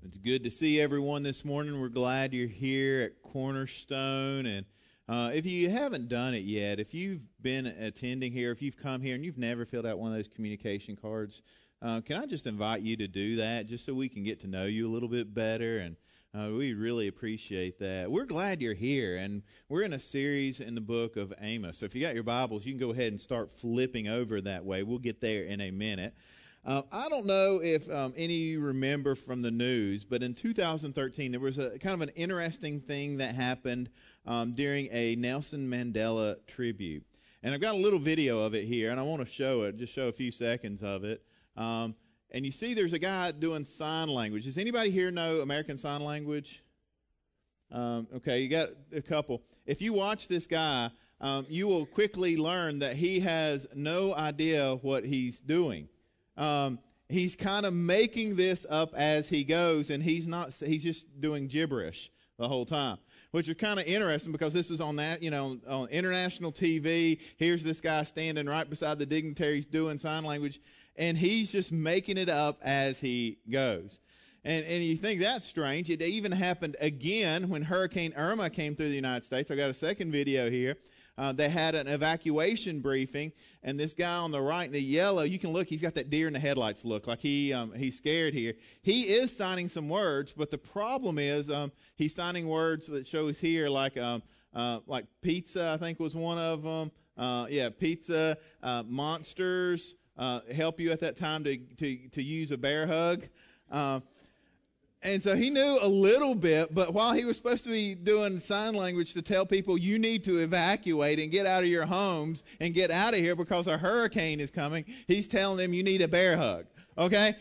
It's good to see everyone this morning. We're glad you're here at Cornerstone. And if you haven't done it yet, if you've been attending here, if you've come here and you've never filled out one of those communication cards, can I just invite you to do that just so we can get to know you a little bit better? And we really appreciate that. We're glad you're here, and we're in a series in the book of Amos. So if you got your Bibles, you can go ahead and start flipping over that way. We'll get there in a minute. I don't know if any of you remember from the news, but in 2013, there was a kind of an interesting thing that happened during a Nelson Mandela tribute. And I've got a little video of it here, and I want to show it, just show a few seconds of it. And you see there's a guy doing sign language. Does anybody here know American Sign Language? Okay, you got a couple. If you watch this guy, you will quickly learn that he has no idea what he's doing. He's kind of making this up as he goes, and he's just doing gibberish the whole time, which is kind of interesting because this was on that, on international TV. Here's this guy standing right beside the dignitaries doing sign language, and he's just making it up as he goes. And you think that's strange. It even happened again when Hurricane Irma came through the United States. I got a second video here. They had an evacuation briefing, and this guy on the right in the yellow, you can look, he's got that deer in the headlights look, like he's scared here. He is signing some words, but the problem is he's signing words that shows here like pizza, I think was one of them. Pizza, monsters, help you at that time to use a bear hug. And so he knew a little bit, but while he was supposed to be doing sign language to tell people you need to evacuate and get out of your homes and get out of here because a hurricane is coming, he's telling them you need a bear hug, okay?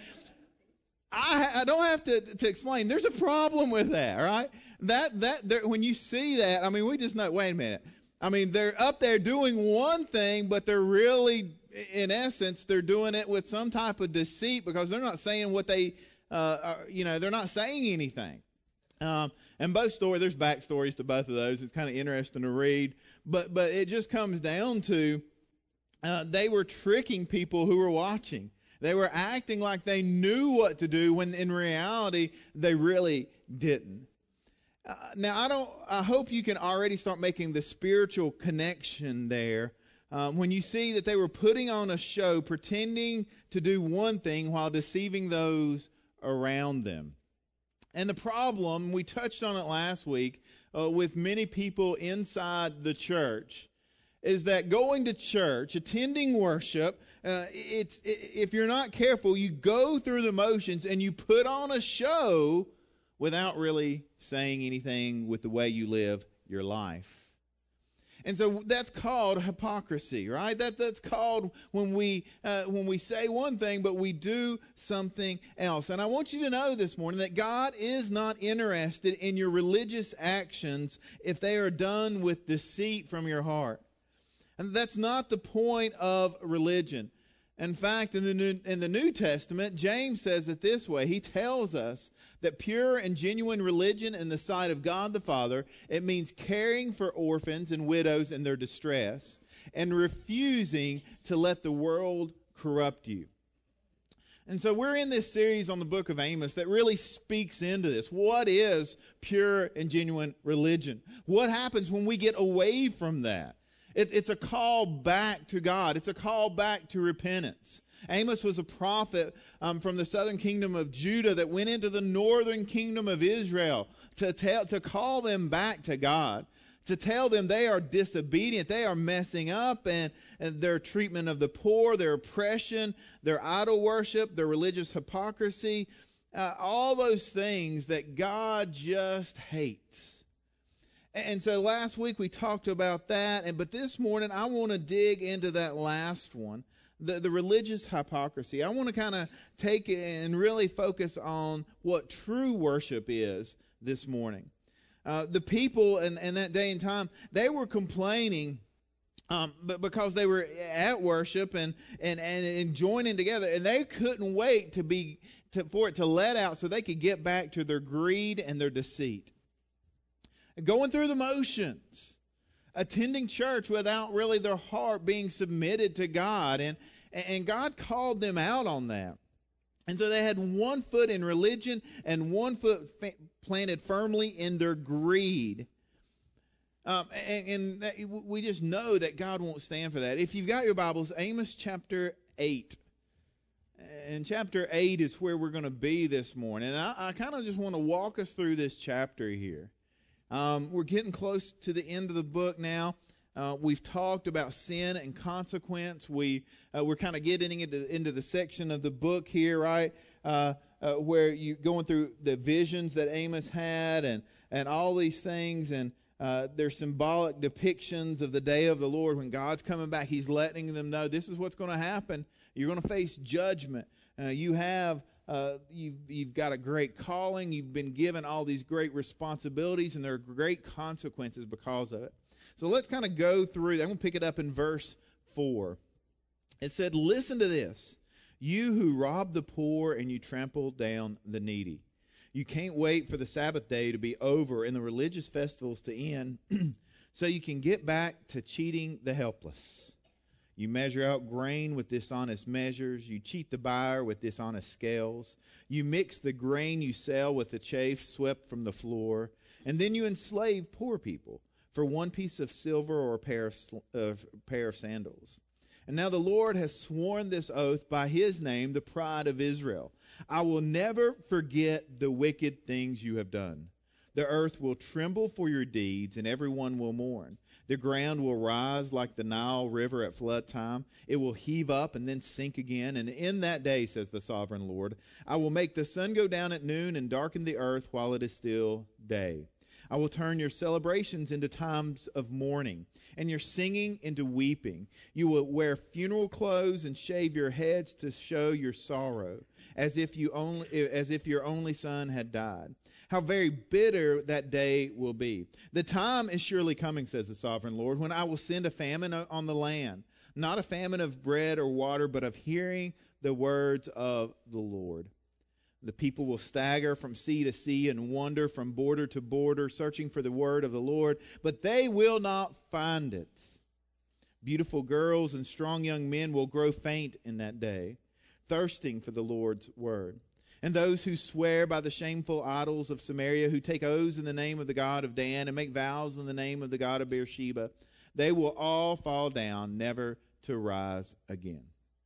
I don't have to explain. There's a problem with that, right? When you see that, I mean, we just know, wait a minute. I mean, they're up there doing one thing, but they're really, in essence, they're doing it with some type of deceit because they're not saying what they... they're not saying anything. And both stories, there's backstories to both of those. It's kind of interesting to read. But it just comes down to they were tricking people who were watching. They were acting like they knew what to do when in reality they really didn't. Now, I hope you can already start making the spiritual connection there. When you see that they were putting on a show, pretending to do one thing while deceiving those around them. And the problem, we touched on it last week, with many people inside the church, is that going to church, attending worship, if you're not careful, you go through the motions and you put on a show without really saying anything with the way you live your life. And so that's called hypocrisy, right? That's called when we say one thing, but we do something else. And I want you to know this morning that God is not interested in your religious actions if they are done with deceit from your heart. And that's not the point of religion. In fact, in the New Testament, James says it this way. He tells us that pure and genuine religion in the sight of God the Father, it means caring for orphans and widows in their distress and refusing to let the world corrupt you. And so we're in this series on the book of Amos that really speaks into this. What is pure and genuine religion? What happens when we get away from that? It's a call back to God. It's a call back to repentance. Amos was a prophet from the southern kingdom of Judah that went into the northern kingdom of Israel to call them back to God, to tell them they are disobedient, they are messing up, and their treatment of the poor, their oppression, their idol worship, their religious hypocrisy, all those things that God just hates. And so last week we talked about that, but this morning I want to dig into that last one, the religious hypocrisy. I want to kind of take it and really focus on what true worship is this morning. The people in that day and time, they were complaining but because they were at worship and joining together, and they couldn't wait for it to let out so they could get back to their greed and their deceit. Going through the motions, attending church without really their heart being submitted to God, and God called them out on that. And so they had one foot in religion and one foot planted firmly in their greed. And we just know that God won't stand for that. If you've got your Bibles, Amos chapter 8. And chapter 8 is where we're going to be this morning. And I kind of just want to walk us through this chapter here. We're getting close to the end of the book now. We've talked about sin and consequence. We're kind of getting into the section of the book here, right, where you're going through the visions that Amos had and all these things. And they're symbolic depictions of the day of the Lord. When God's coming back, He's letting them know this is what's going to happen. You're going to face judgment. You've got a great calling. You've been given all these great responsibilities, and there are great consequences because of it. So let's kind of go through. I'm going to pick it up in verse 4. It said, "Listen to this, you who rob the poor and you trample down the needy. You can't wait for the Sabbath day to be over and the religious festivals to end so you can get back to cheating the helpless. You measure out grain with dishonest measures. You cheat the buyer with dishonest scales. You mix the grain you sell with the chaff swept from the floor. And then you enslave poor people for one piece of silver or a pair of sandals. And now the Lord has sworn this oath by His name, the pride of Israel. I will never forget the wicked things you have done. The earth will tremble for your deeds, and everyone will mourn. The ground will rise like the Nile River at flood time. It will heave up and then sink again. And in that day, says the sovereign Lord, I will make the sun go down at noon and darken the earth while it is still day. I will turn your celebrations into times of mourning and your singing into weeping. You will wear funeral clothes and shave your heads to show your sorrow, as if your only son had died. How very bitter that day will be. The time is surely coming, says the sovereign Lord, when I will send a famine on the land, not a famine of bread or water, but of hearing the words of the Lord. The people will stagger from sea to sea and wander from border to border, searching for the word of the Lord, but they will not find it. Beautiful girls and strong young men will grow faint in that day, thirsting for the Lord's word. And those who swear by the shameful idols of Samaria, who take oaths in the name of the God of Dan and make vows in the name of the God of Beersheba, they will all fall down, never to rise again.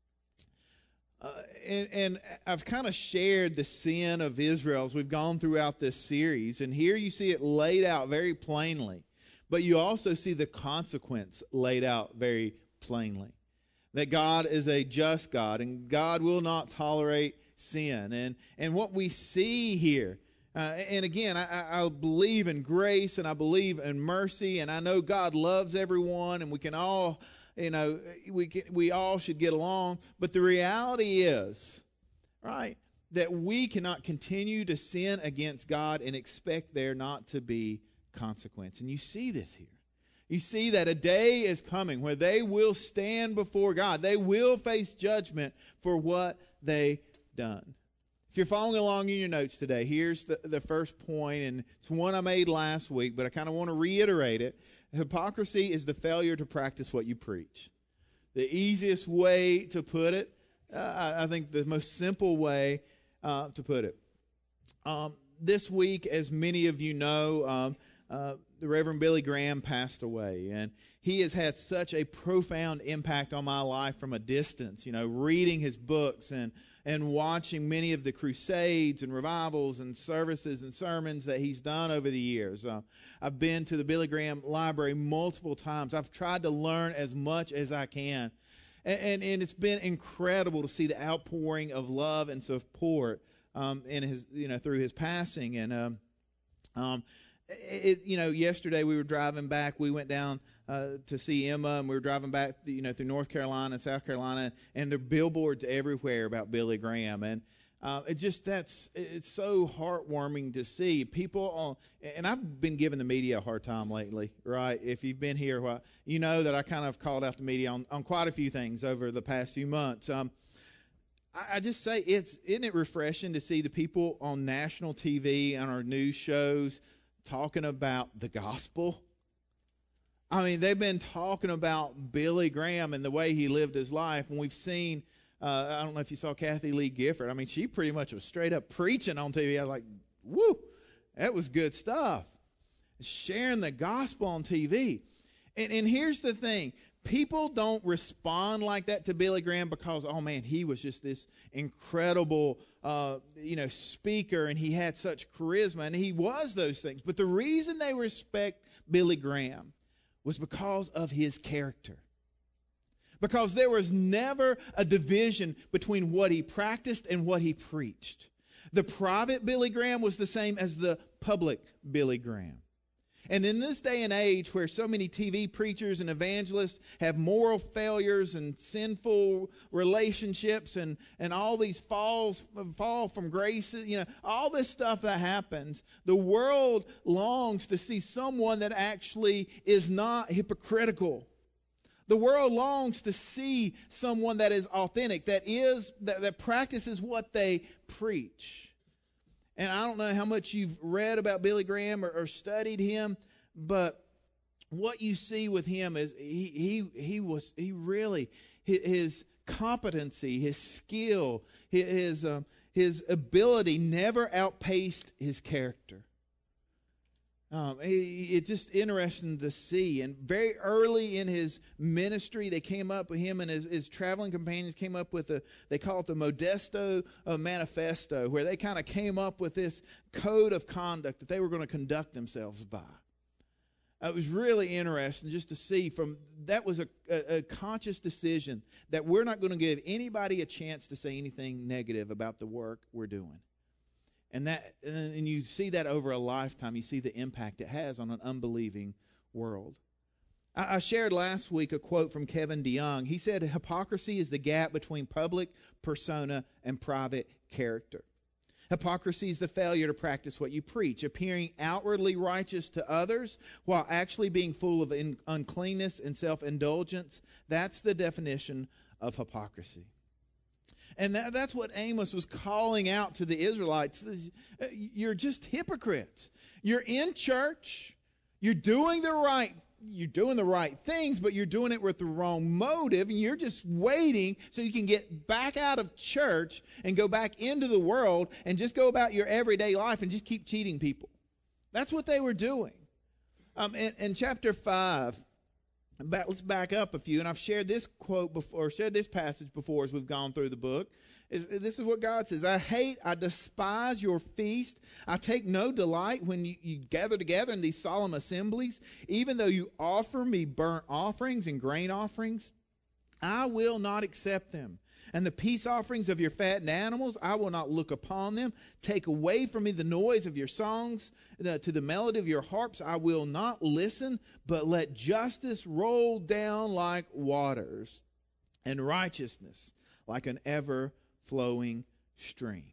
And I've kind of shared the sin of Israel as we've gone throughout this series. And here you see it laid out very plainly. But you also see the consequence laid out very plainly. That God is a just God, and God will not tolerate sin. And what we see here, and again, I believe in grace, and I believe in mercy, and I know God loves everyone, and we can all... we all should get along. But the reality is, right, that we cannot continue to sin against God and expect there not to be consequence. And you see this here. You see that a day is coming where they will stand before God. They will face judgment for what they done. If you're following along in your notes today, here's the first point, and it's one I made last week, but I kind of want to reiterate it. Hypocrisy is the failure to practice what you preach. The easiest way to put it, I think the most simple way to put it. This week, as many of you know, the Reverend Billy Graham passed away, and he has had such a profound impact on my life from a distance, reading his books and watching many of the crusades and revivals and services and sermons that he's done over the years. I've been to the Billy Graham Library multiple times. I've tried to learn as much as I can. And it's been incredible to see the outpouring of love and support in his, through his passing. And yesterday we were driving back. We went down to see Emma, and we were driving back, through North Carolina and South Carolina, and there are billboards everywhere about Billy Graham. And it's so heartwarming to see people and I've been giving the media a hard time lately, right? If you've been here, you know that I kind of called out the media on quite a few things over the past few months. I just say, isn't it refreshing to see the people on national TV and our news shows talking about the gospel? I mean, they've been talking about Billy Graham and the way he lived his life, and we've seen I don't know if you saw Kathy Lee Gifford. I mean, she pretty much was straight up preaching on TV. I was like, woo, that was good stuff. Sharing the gospel on TV. And here's the thing. People don't respond like that to Billy Graham because, oh man, he was just this incredible, speaker, and he had such charisma, and he was those things. But the reason they respect Billy Graham was because of his character. Because there was never a division between what he practiced and what he preached. The private Billy Graham was the same as the public Billy Graham. And in this day and age where so many TV preachers and evangelists have moral failures and sinful relationships and all these fall from grace, all this stuff that happens, the world longs to see someone that actually is not hypocritical. The world longs to see someone that is authentic, that practices what they preach. And I don't know how much you've read about Billy Graham or studied him, but what you see with him is his competency, his skill, his ability never outpaced his character. It's just interesting to see. And very early in his ministry, they came up with him and his traveling companions came up with they call it the Modesto Manifesto, where they kind of came up with this code of conduct that they were going to conduct themselves by. It was really interesting just to see that was a conscious decision that we're not going to give anybody a chance to say anything negative about the work we're doing. And you see that over a lifetime. You see the impact it has on an unbelieving world. I shared last week a quote from Kevin DeYoung. He said, hypocrisy is the gap between public persona and private character. Hypocrisy is the failure to practice what you preach, appearing outwardly righteous to others while actually being full of uncleanness and self-indulgence. That's the definition of hypocrisy. And that's what Amos was calling out to the Israelites. You're just hypocrites. You're in church. You're doing the right things, but you're doing it with the wrong motive, and you're just waiting so you can get back out of church and go back into the world and just go about your everyday life and just keep cheating people. That's what they were doing. In chapter 5, let's back up a few, and I've shared this quote before, shared this passage before as we've gone through the book. This is what God says: I despise your feast. I take no delight when you gather together in these solemn assemblies. Even though you offer me burnt offerings and grain offerings, I will not accept them. And the peace offerings of your fattened animals, I will not look upon them. Take away from me the noise of your songs, to the melody of your harps I will not listen, but let justice roll down like waters, and righteousness like an ever-flowing stream.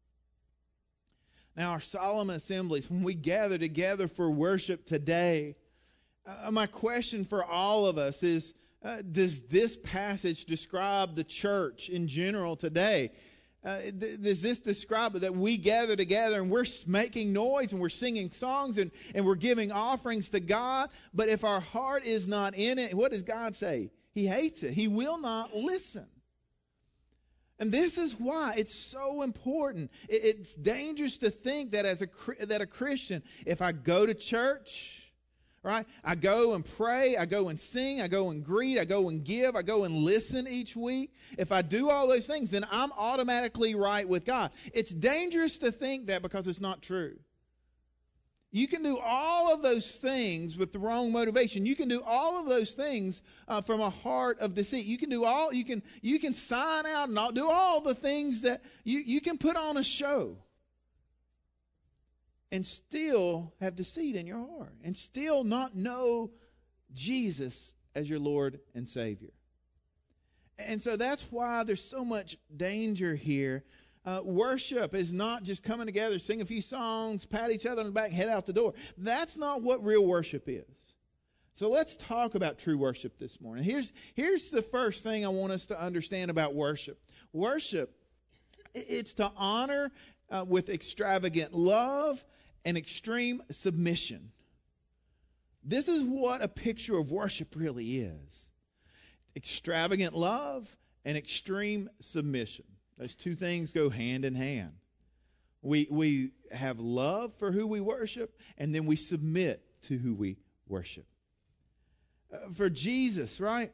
Now, our solemn assemblies, when we gather together for worship today, my question for all of us is, does this passage describe the church in general today? Does this describe that we gather together and we're making noise and we're singing songs and we're giving offerings to God, but if our heart is not in it, what does God say? He hates it. He will not listen. And this is why it's so important. It's dangerous to think that that a Christian, if I go to church, right? I go and pray, I go and sing, I go and greet, I go and give, I go and listen each week. If I do all those things, then I'm automatically right with God. It's dangerous to think that because it's not true. You can do all of those things with the wrong motivation. You can do all of those things from a heart of deceit. You can sign out and do all the things that you can put on a show and still have deceit in your heart and still not know Jesus as your Lord and Savior. And so that's why there's so much danger here. Worship is not just coming together, sing a few songs, pat each other on the back, head out the door. That's not what real worship is. So let's talk about true worship this morning. Here's the first thing I want us to understand about worship. Worship, it's to honor with extravagant love and extreme submission. This is what a picture of worship really is. Extravagant love and extreme submission. Those two things go hand in hand. We have love for who we worship, and then we submit to who we worship. For Jesus, right?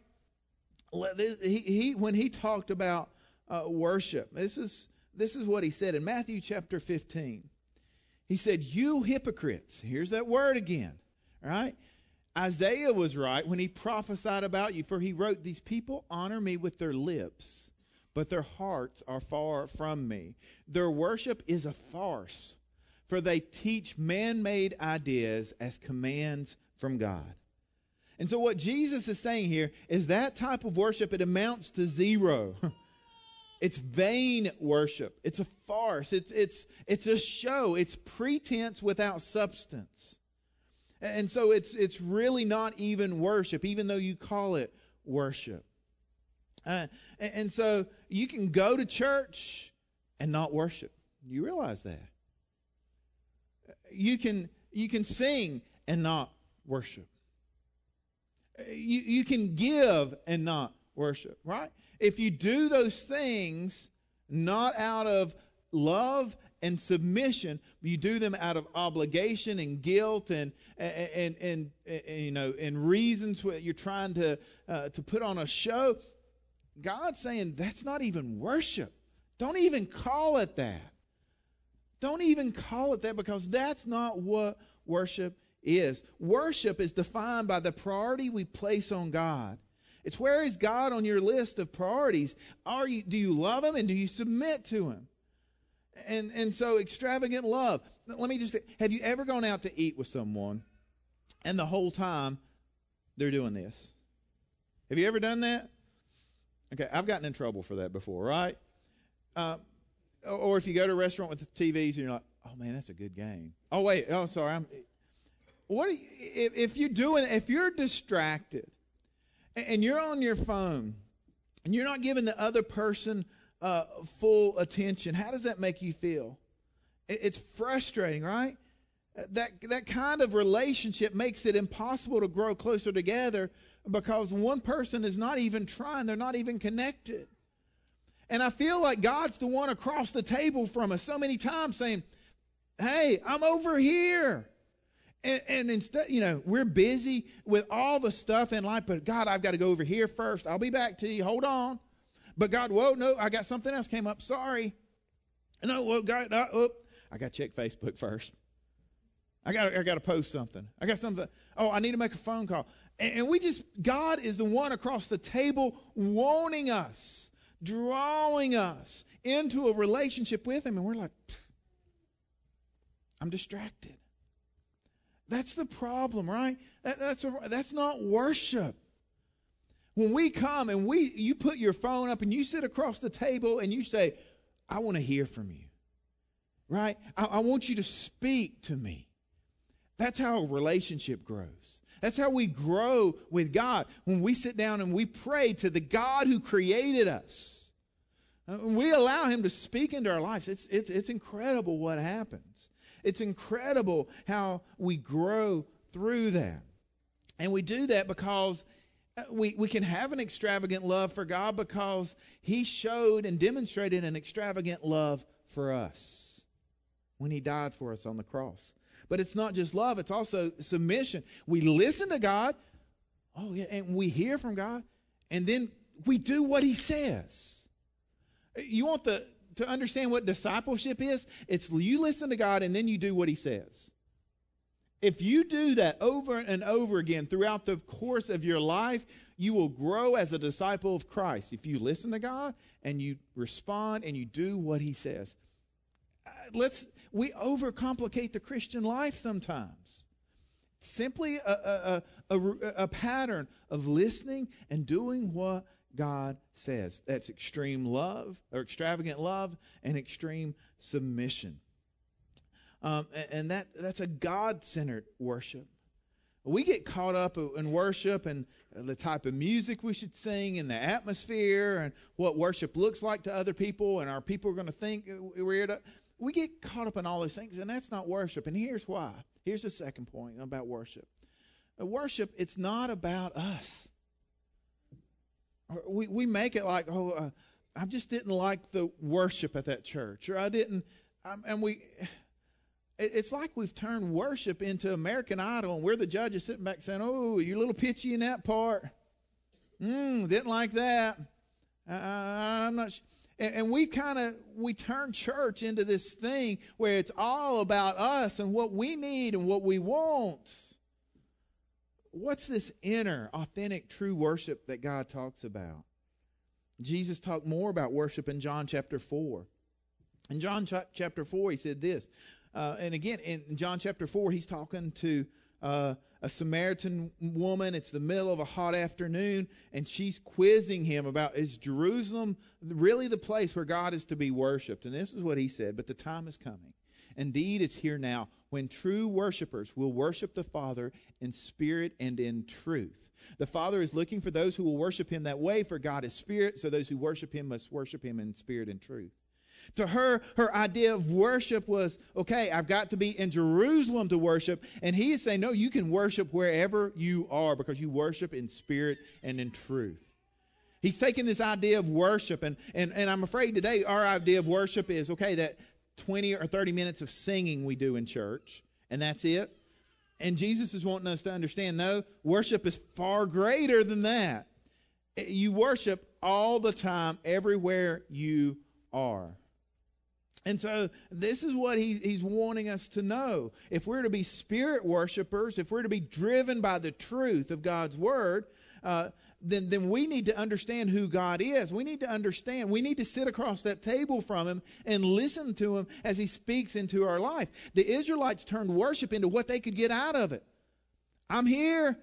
When he talked about worship, this is what he said in Matthew chapter 15. He said, "You hypocrites." Here's that word again, right? Isaiah was right when he prophesied about you, for he wrote, "These people honor me with their lips, but their hearts are far from me. Their worship is a farce, for they teach man-made ideas as commands from God." And so what Jesus is saying here is that type of worship, it amounts to zero. It's vain worship. It's a farce. It's a show. It's pretense without substance. And so it's really not even worship, even though you call it worship. And so you can go to church and not worship. You realize that? You can sing and not worship. You can give and not worship, right? If you do those things not out of love and submission, you do them out of obligation and guilt and you know, and reasons you're trying to put on a show, God's saying that's not even worship. Don't even call it that. Don't even call it that, because that's not what worship is. Worship is defined by the priority we place on God. It's where is God on your list of priorities? Do you love Him and do you submit to Him? And so extravagant love. Let me just say, have you ever gone out to eat with someone and the whole time they're doing this? Have you ever done that? Okay, I've gotten in trouble for that before, right? Or if you go to a restaurant with the TVs and you're like, "Oh man, that's a good game." Oh wait, oh sorry. If you're distracted and you're on your phone and you're not giving the other person full attention, how does that make you feel? It's frustrating, right? That kind of relationship makes it impossible to grow closer together, because one person is not even trying, they're not even connected. And I feel like God's the one across the table from us so many times saying, "Hey, I'm over here." And instead, you know, we're busy with all the stuff in life, but God, I've got to go over here first. I'll be back to you. Hold on. But God, whoa, no, I got something else came up. Sorry. No, well, God, I got to check Facebook first. I got to post something. I got something. Oh, I need to make a phone call. And God is the one across the table wanting us, drawing us into a relationship with Him. And we're like, I'm distracted. That's the problem, right? That's not worship. When we come and you put your phone up and you sit across the table and you say, "I want to hear from you," right? I want you to speak to me. That's how a relationship grows. That's how we grow with God. When we sit down and we pray to the God who created us, we allow Him to speak into our lives. It's incredible what happens. It's incredible how we grow through that. And we do that because we can have an extravagant love for God, because He showed and demonstrated an extravagant love for us when He died for us on the cross. But it's not just love, it's also submission. We listen to God, and we hear from God, and then we do what He says. You want to understand what discipleship is? It's you listen to God and then you do what He says. If you do that over and over again throughout the course of your life, you will grow as a disciple of Christ. If you listen to God and you respond and you do what He says. We overcomplicate the Christian life sometimes. Simply a pattern of listening and doing what God says. That's extreme love, or extravagant love, and extreme submission. And that's a God-centered worship. We get caught up in worship and the type of music we should sing and the atmosphere and what worship looks like to other people, and our people are going to think we're we get caught up in all those things, and that's not worship. And here's why. Here's the second point about worship. Worship, it's not about us. We make it like, I just didn't like the worship at that church, or I didn't, it's like we've turned worship into American Idol, and we're the judges sitting back saying, oh, you're a little pitchy in that part. Didn't like that. I'm not sure. And we turn church into this thing where it's all about us and what we need and what we want. What's this inner, authentic, true worship that God talks about? Jesus talked more about worship in John chapter 4. In John chapter 4, he said this. And again, in John chapter 4, he's talking to a Samaritan woman. It's the middle of a hot afternoon, and she's quizzing him about, is Jerusalem really the place where God is to be worshipped? And this is what he said, but the time is coming. Indeed, it's here now when true worshipers will worship the Father in spirit and in truth. The Father is looking for those who will worship him that way, for God is spirit, so those who worship him must worship him in spirit and truth. To her idea of worship was, okay, I've got to be in Jerusalem to worship. And he is saying, no, you can worship wherever you are because you worship in spirit and in truth. He's taking this idea of worship, and I'm afraid today our idea of worship is, okay, that 20 or 30 minutes of singing we do in church, and that's it. And Jesus is wanting us to understand, no, worship is far greater than that. You worship all the time, everywhere you are. And so this is what he's wanting us to know. If we're to be spirit worshipers, if we're to be driven by the truth of God's word, then we need to understand who God is. We need to understand. We need to sit across that table from him and listen to him as he speaks into our life. The Israelites turned worship into what they could get out of it. I'm here.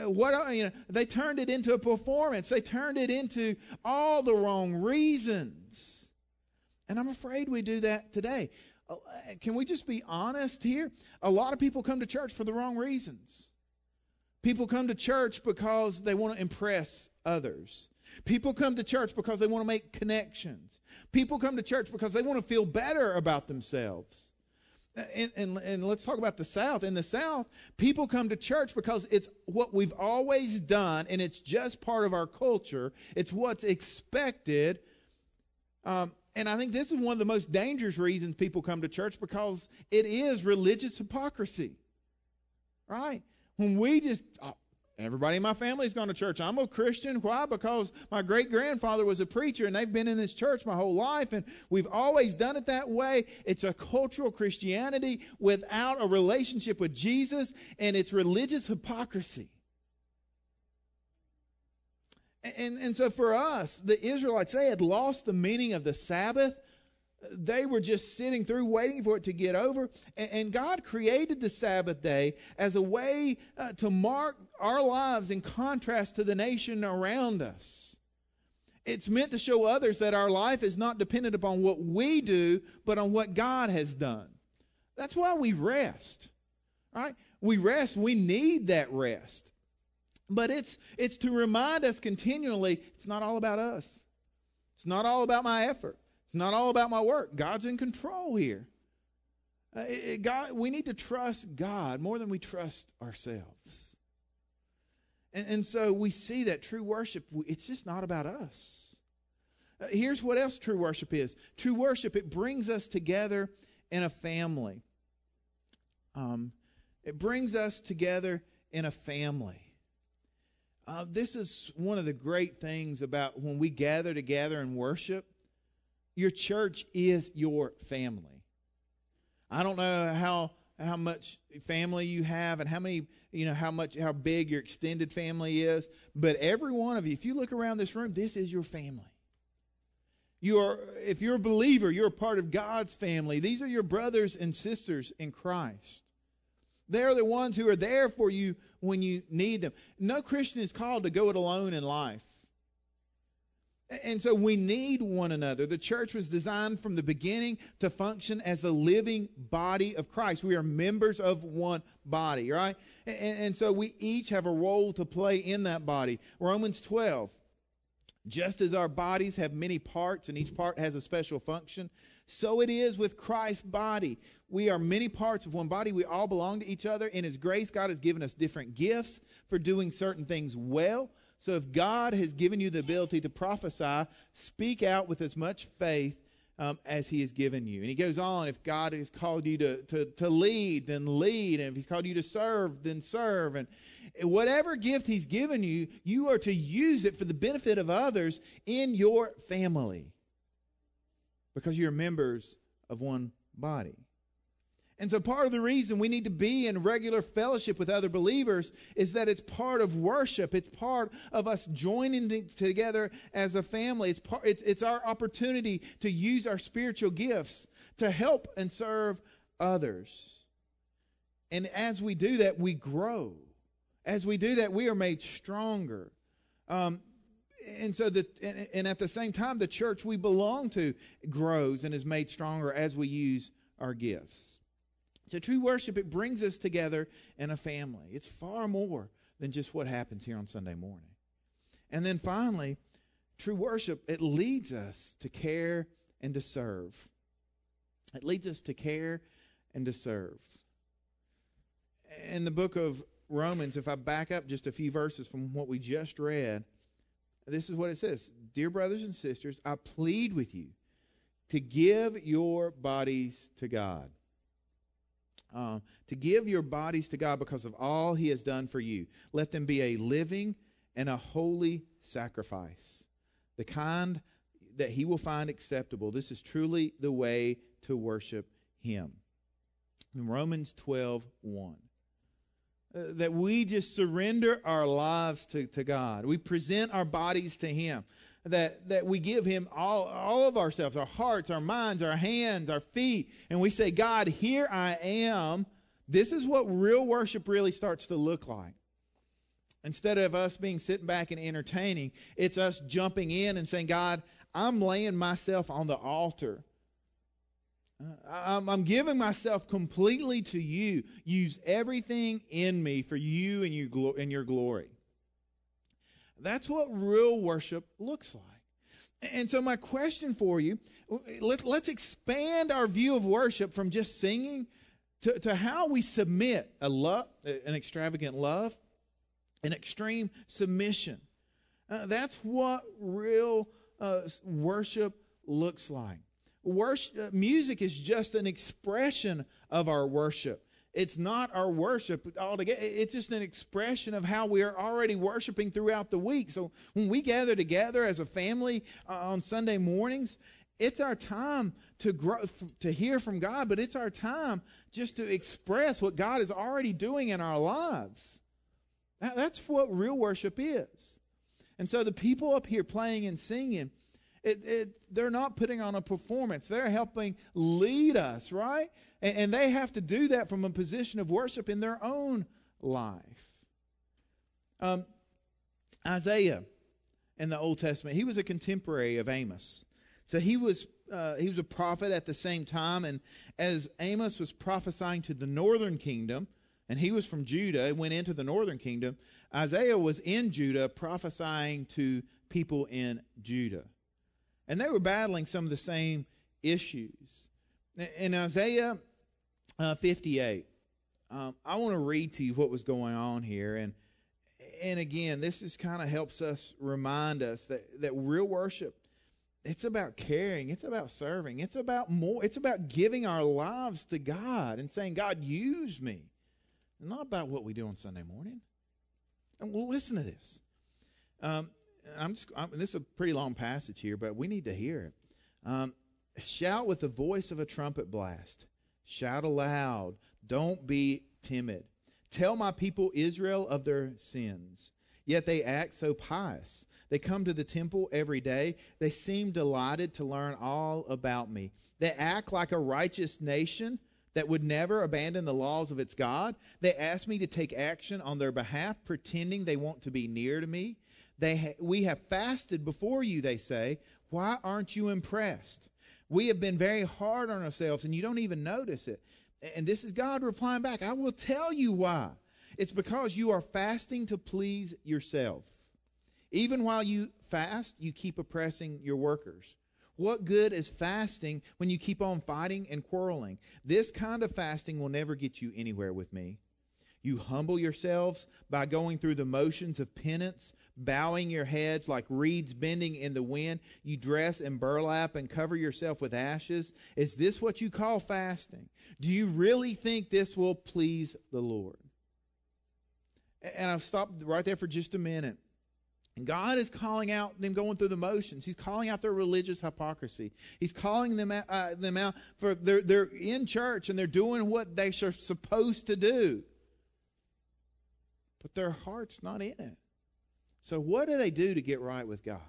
They turned it into a performance. They turned it into all the wrong reasons. And I'm afraid we do that today. Can we just be honest here? A lot of people come to church for the wrong reasons. People come to church because they want to impress others. People come to church because they want to make connections. People come to church because they want to feel better about themselves. And let's talk about the South. In the South, people come to church because it's what we've always done, and it's just part of our culture. It's what's expected. And I think this is one of the most dangerous reasons people come to church, because it is religious hypocrisy. Right? When we just, everybody in my family has gone to church. I'm a Christian. Why? Because my great-grandfather was a preacher, and they've been in this church my whole life, and we've always done it that way. It's a cultural Christianity without a relationship with Jesus, and it's religious hypocrisy. And so for us, the Israelites, they had lost the meaning of the Sabbath. They were just sitting through, waiting for it to get over. And God created the Sabbath day as a way to mark our lives in contrast to the nation around us. It's meant to show others that our life is not dependent upon what we do, but on what God has done. That's why we rest. Right? We rest. We need that rest. But it's to remind us continually, it's not all about us. It's not all about my effort. It's not all about my work. God's in control here. We need to trust God more than we trust ourselves. And so we see that true worship, it's just not about us. Here's what else true worship is. True worship, it brings us together in a family. It brings us together in a family. This is one of the great things about when we gather together and worship. Your church is your family. I don't know how much family you have and how big your extended family is, but every one of you, if you look around this room, this is your family. If you're a believer, you're a part of God's family. These are your brothers and sisters in Christ. They're the ones who are there for you when you need them. No Christian is called to go it alone in life. And so we need one another. The church was designed from the beginning to function as a living body of Christ. We are members of one body, right? And so we each have a role to play in that body. Romans 12. Just as our bodies have many parts and each part has a special function, so it is with Christ's body. We are many parts of one body. We all belong to each other. In His grace, God has given us different gifts for doing certain things well. So if God has given you the ability to prophesy, speak out with as much faith as he has given you. And he goes on, if God has called you to lead, then lead. And if he's called you to serve, then serve. And whatever gift he's given you, you are to use it for the benefit of others in your family, because you're members of one body. And so part of the reason we need to be in regular fellowship with other believers is that it's part of worship. It's part of us joining together as a family. It's our opportunity to use our spiritual gifts to help and serve others. And as we do that, we grow. As we do that, we are made stronger. And at the same time, the church we belong to grows and is made stronger as we use our gifts. So true worship, it brings us together in a family. It's far more than just what happens here on Sunday morning. And then finally, true worship, it leads us to care and to serve. It leads us to care and to serve. In the book of Romans, if I back up just a few verses from what we just read, this is what it says. Dear brothers and sisters, I plead with you to give your bodies to God. To give your bodies to God because of all he has done for you. Let them be a living and a holy sacrifice, the kind that he will find acceptable. This is truly the way to worship him. In Romans 12:1. That we just surrender our lives to God. We present our bodies to him. That we give him all of ourselves, our hearts, our minds, our hands, our feet. And we say, God, here I am. This is what real worship really starts to look like. Instead of us being sitting back and entertaining, it's us jumping in and saying, God, I'm laying myself on the altar. I'm giving myself completely to you. Use everything in me for you and your glory. That's what real worship looks like. And so my question for you, let's expand our view of worship from just singing to how we submit an extravagant love, an extreme submission. That's what real worship looks like. Music is just an expression of our worship. It's not our worship altogether. It's just an expression of how we are already worshiping throughout the week. So when we gather together as a family on Sunday mornings, it's our time to grow, to hear from God, but it's our time just to express what God is already doing in our lives. That's what real worship is. And so the people up here playing and singing, they're not putting on a performance. They're helping lead us, right? And they have to do that from a position of worship in their own life. Isaiah in the Old Testament, he was a contemporary of Amos. So he was a prophet at the same time. And as Amos was prophesying to the northern kingdom, and he was from Judah and went into the northern kingdom, Isaiah was in Judah prophesying to people in Judah. And they were battling some of the same issues. In Isaiah 58, I want to read to you what was going on here. And again, this is kind of helps us remind us that real worship, it's about caring. It's about serving. It's about more. It's about giving our lives to God and saying, God, use me. It's not about what we do on Sunday morning. And well, listen to this. This is a pretty long passage here, but we need to hear it. Shout with the voice of a trumpet blast. Shout aloud. Don't be timid. Tell my people Israel of their sins. Yet they act so pious. They come to the temple every day. They seem delighted to learn all about me. They act like a righteous nation that would never abandon the laws of its God. They ask me to take action on their behalf, pretending they want to be near to me. We have fasted before you, they say. Why aren't you impressed? We have been very hard on ourselves, and you don't even notice it. And this is God replying back. I will tell you why. It's because you are fasting to please yourself. Even while you fast, you keep oppressing your workers. What good is fasting when you keep on fighting and quarreling? This kind of fasting will never get you anywhere with me. You humble yourselves by going through the motions of penance, bowing your heads like reeds bending in the wind. You dress in burlap and cover yourself with ashes. Is this what you call fasting? Do you really think this will please the Lord? And I've stopped right there for just a minute. And God is calling out them going through the motions. He's calling out their religious hypocrisy. He's calling them out for they're in church and they're doing what they are supposed to do. But their heart's not in it. So what do they do to get right with God?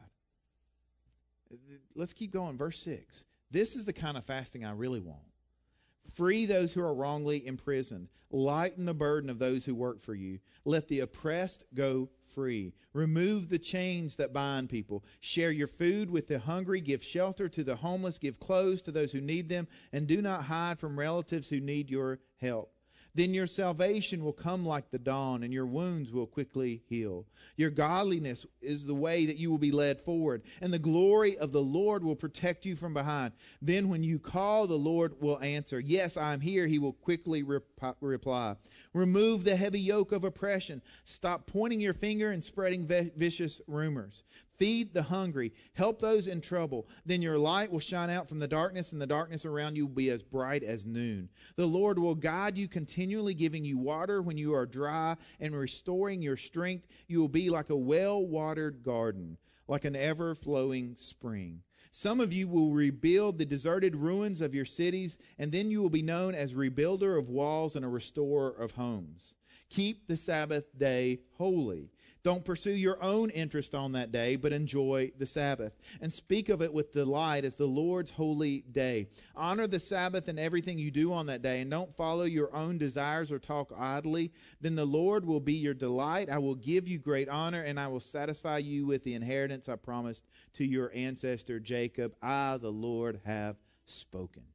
Let's keep going. Verse 6. This is the kind of fasting I really want. Free those who are wrongly imprisoned. Lighten the burden of those who work for you. Let the oppressed go free. Remove the chains that bind people. Share your food with the hungry. Give shelter to the homeless. Give clothes to those who need them. And do not hide from relatives who need your help. Then your salvation will come like the dawn, and your wounds will quickly heal. Your godliness is the way that you will be led forward, and the glory of the Lord will protect you from behind. Then when you call, the Lord will answer. Yes, I am here, he will quickly reply. Remove the heavy yoke of oppression. Stop pointing your finger and spreading vicious rumors. Feed the hungry. Help those in trouble. Then your light will shine out from the darkness, and the darkness around you will be as bright as noon. The Lord will guide you continually, giving you water when you are dry and restoring your strength. You will be like a well-watered garden, like an ever-flowing spring. Some of you will rebuild the deserted ruins of your cities, and then you will be known as rebuilder of walls and a restorer of homes. Keep the Sabbath day holy. Don't pursue your own interest on that day, but enjoy the Sabbath and speak of it with delight as the Lord's holy day. Honor the Sabbath in everything you do on that day, and don't follow your own desires or talk idly. Then the Lord will be your delight. I will give you great honor, and I will satisfy you with the inheritance I promised to your ancestor Jacob. I, the Lord, have spoken.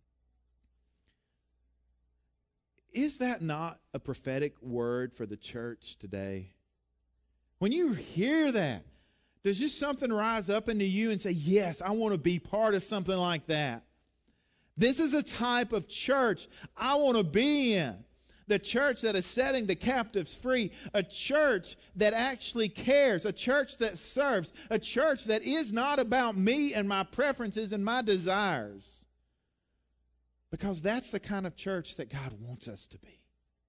Is that not a prophetic word for the church today? When you hear that, does just something rise up into you and say, yes, I want to be part of something like that? This is a type of church I want to be in. The church that is setting the captives free. A church that actually cares. A church that serves. A church that is not about me and my preferences and my desires. Because that's the kind of church that God wants us to be.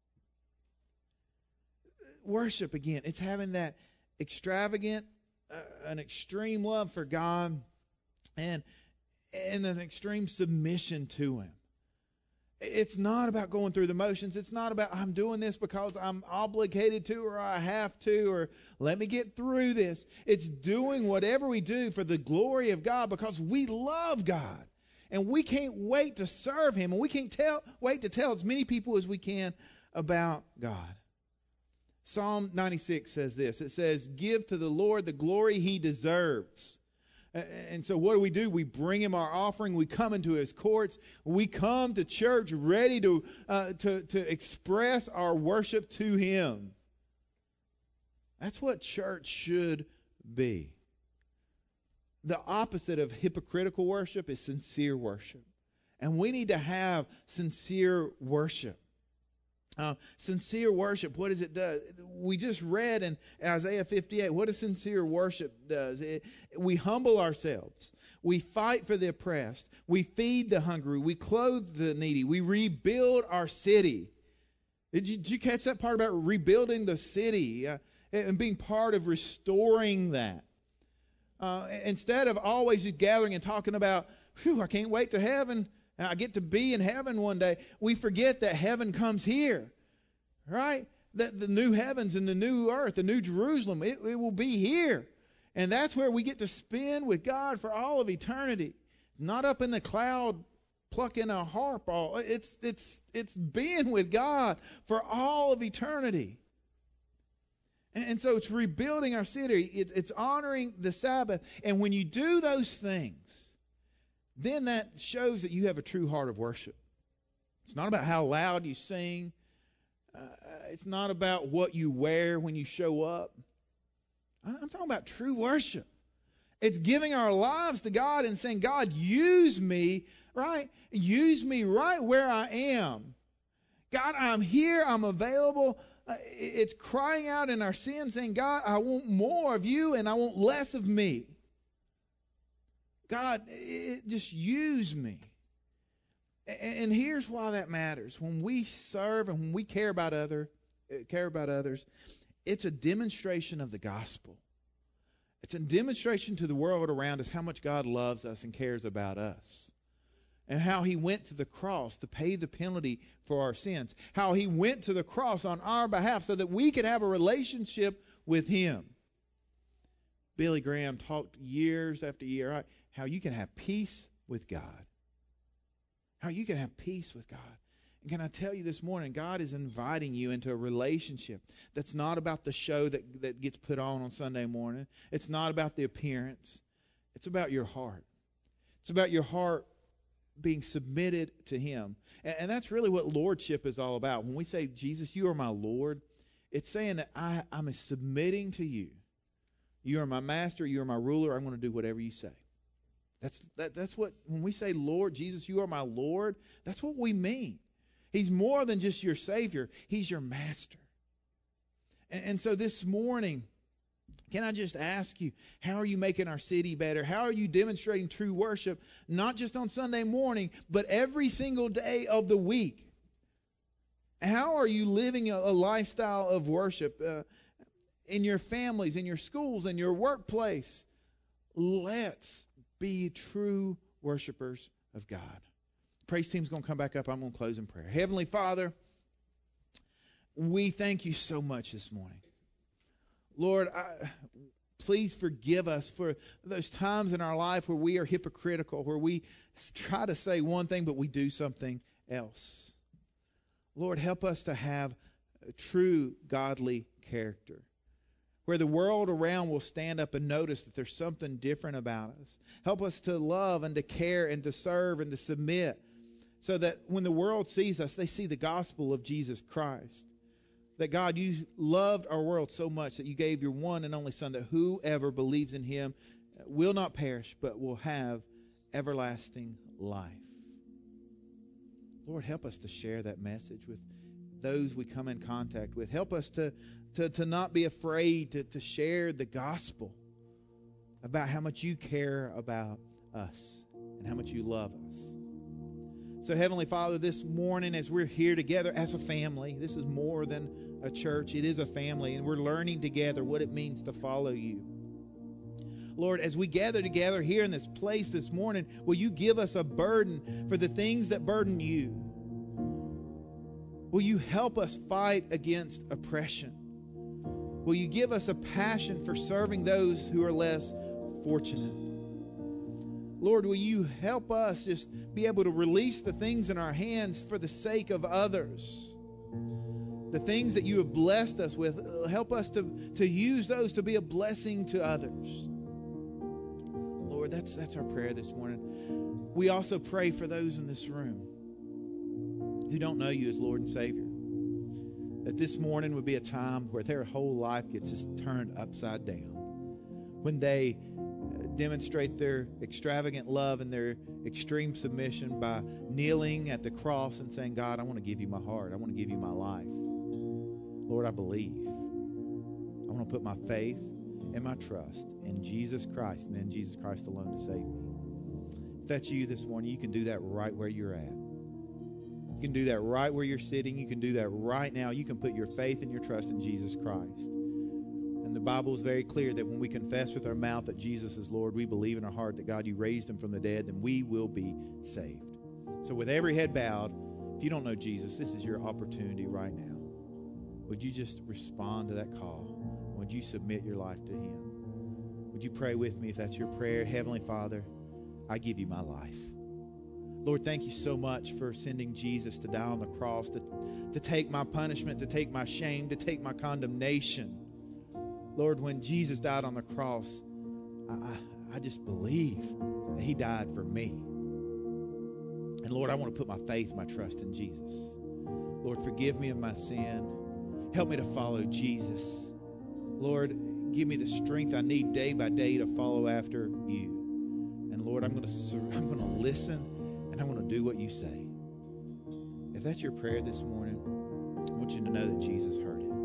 Worship, again, it's having that extravagant, an extreme love for God and an extreme submission to Him. It's not about going through the motions. It's not about I'm doing this because I'm obligated to or I have to or let me get through this. It's doing whatever we do for the glory of God because we love God. And we can't wait to serve Him. And we can't wait to tell as many people as we can about God. Psalm 96 says this. It says, give to the Lord the glory He deserves. And so what do? We bring Him our offering. We come into His courts. We come to church ready to express our worship to Him. That's what church should be. The opposite of hypocritical worship is sincere worship. And we need to have sincere worship. Sincere worship, what does it do? We just read in Isaiah 58, what does sincere worship does? We humble ourselves. We fight for the oppressed. We feed the hungry. We clothe the needy. We rebuild our city. Did you catch that part about rebuilding the city and being part of restoring that? Instead of always just gathering and talking about, I can't wait to heaven. I get to be in heaven one day. We forget that heaven comes here, right? That the new heavens and the new earth, the new Jerusalem, it will be here. And that's where we get to spend with God for all of eternity. Not up in the cloud plucking a harp. It's being with God for all of eternity. And so it's rebuilding our city. It's honoring the Sabbath. And when you do those things, then that shows that you have a true heart of worship. It's not about how loud you sing. It's not about what you wear when you show up. I'm talking about true worship. It's giving our lives to God and saying, God, use me, right? Use me right where I am. God, I'm here. I'm available. it's crying out in our sin, saying, God, I want more of you and I want less of me. God, just use me. And here's why that matters. When we serve and when we care about others, it's a demonstration of the gospel. It's a demonstration to the world around us how much God loves us and cares about us. And how he went to the cross to pay the penalty for our sins. How he went to the cross on our behalf so that we could have a relationship with him. Billy Graham talked years after year how you can have peace with God. How you can have peace with God. And can I tell you this morning, God is inviting you into a relationship that's not about the show that gets put on Sunday morning. It's not about the appearance. It's about your heart. It's about your heart being submitted to him. And that's really what lordship is all about. When we say, Jesus, you are my Lord, it's saying that I'm submitting to you. You are my master. You are my ruler. I'm going to do whatever you say. That's what, when we say, Lord, Jesus, you are my Lord, that's what we mean. He's more than just your Savior. He's your master. And so this morning, can I just ask you, how are you making our city better? How are you demonstrating true worship, not just on Sunday morning, but every single day of the week? How are you living a lifestyle of worship in your families, in your schools, in your workplace? Let's be true worshipers of God. Praise team's going to come back up. I'm going to close in prayer. Heavenly Father, we thank you so much this morning. Lord, please forgive us for those times in our life where we are hypocritical, where we try to say one thing but we do something else. Lord, help us to have a true godly character, where the world around will stand up and notice that there's something different about us. Help us to love and to care and to serve and to submit, so that when the world sees us, they see the gospel of Jesus Christ. That God, you loved our world so much that you gave your one and only Son, that whoever believes in him will not perish but will have everlasting life. Lord, help us to share that message with those we come in contact with. Help us to not be afraid to share the gospel about how much you care about us and how much you love us. So, Heavenly Father, this morning as we're here together as a family, this is more than a church. It is a family, and we're learning together what it means to follow you. Lord, as we gather together here in this place this morning, will you give us a burden for the things that burden you? Will you help us fight against oppression? Will you give us a passion for serving those who are less fortunate? Lord, will you help us just be able to release the things in our hands for the sake of others? The things that you have blessed us with, help us to use those to be a blessing to others. Lord, that's our prayer this morning. We also pray for those in this room who don't know you as Lord and Savior. That this morning would be a time where their whole life gets just turned upside down. When they demonstrate their extravagant love and their extreme submission by kneeling at the cross and saying, God, I want to give you my heart. I want to give you my life. Lord, I believe. I want to put my faith and my trust in Jesus Christ and in Jesus Christ alone to save me. If that's you this morning, you can do that right where you're at. You can do that right where you're sitting. You can do that right now. You can put your faith and your trust in Jesus Christ. And the Bible is very clear that when we confess with our mouth that Jesus is Lord, we believe in our heart that God, you raised him from the dead, then we will be saved. So with every head bowed, if you don't know Jesus, this is your opportunity right now. Would you just respond to that call? Would you submit your life to him? Would you pray with me if that's your prayer? Heavenly Father, I give you my life. Lord, thank you so much for sending Jesus to die on the cross, to take my punishment, to take my shame, to take my condemnation. Lord, when Jesus died on the cross, I just believe that he died for me. And Lord, I want to put my faith, my trust in Jesus. Lord, forgive me of my sin. Help me to follow Jesus. Lord, give me the strength I need day by day to follow after you. And Lord, I'm going to listen and I'm going to do what you say. If that's your prayer this morning, I want you to know that Jesus heard it.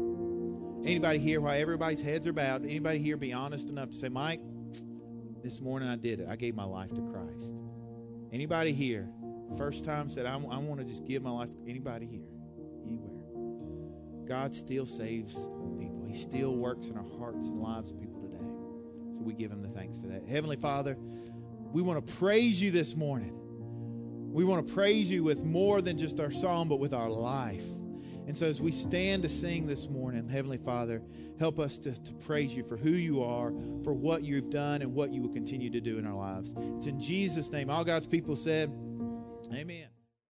Anybody here, while everybody's heads are bowed, anybody here be honest enough to say, Mike, this morning I did it. I gave my life to Christ. Anybody here, first time said, I want to just give my life. Anybody here? Anywhere? God still saves people. He still works in our hearts and lives of people today. So we give him the thanks for that. Heavenly Father, we want to praise you this morning. We want to praise you with more than just our song, but with our life. And so as we stand to sing this morning, Heavenly Father, help us to praise you for who you are, for what you've done, and what you will continue to do in our lives. It's in Jesus' name. All God's people said, amen.